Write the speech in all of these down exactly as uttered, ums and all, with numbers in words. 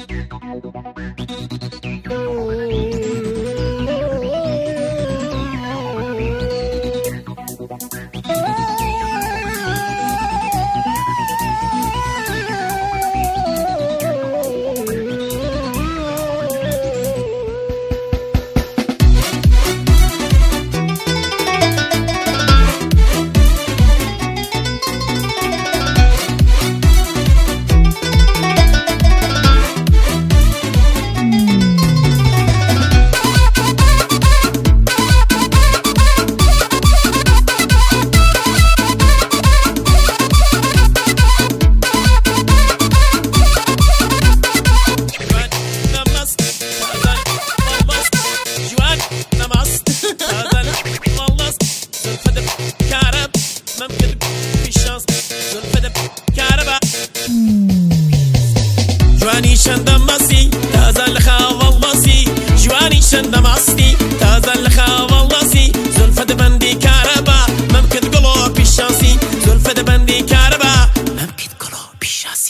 جوانی شندم مسی تازه لخاول بسی جوانی شندم اصلی تازه لخاول بسی زلفت بندی کاربا ممکن قلو پیشاسی زلفت بندی کاربا ممکن قلو پیشاسی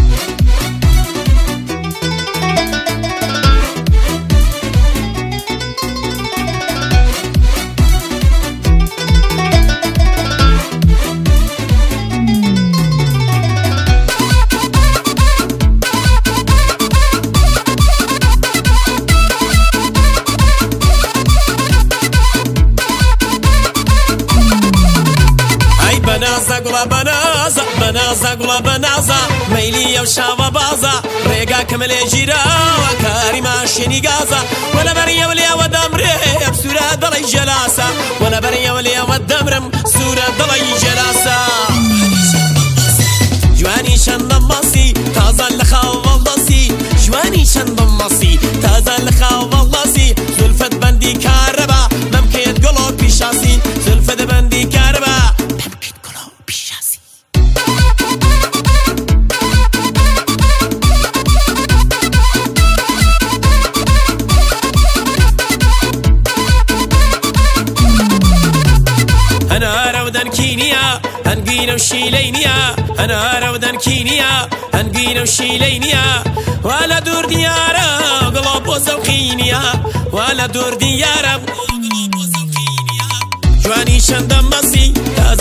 بنازا قلا بنازا بنازا قلا بنازا ميلي وشاوة بازا ريقا كمل جيرا وكاري ماشيني غازا ولا بريا وليا ودمري بسورة دلي جلاسة ولا بريا وليا ودمرم سورة دلي جلاسة جواني شندم مصي تازا لخاو والدسي جواني شندم مصي تازا لخاو والدسي زلفت بندي كاربا ممكن تقلو بيشاسي زلفت بندي كاربا أنا رودن كينيا هنقينا وشيلينيا أنا رودن كينيا هنقينا وشيلينيا ولا دور ديارة قلوب وزوقينيا ولا دور ديارة جواني شندم مصي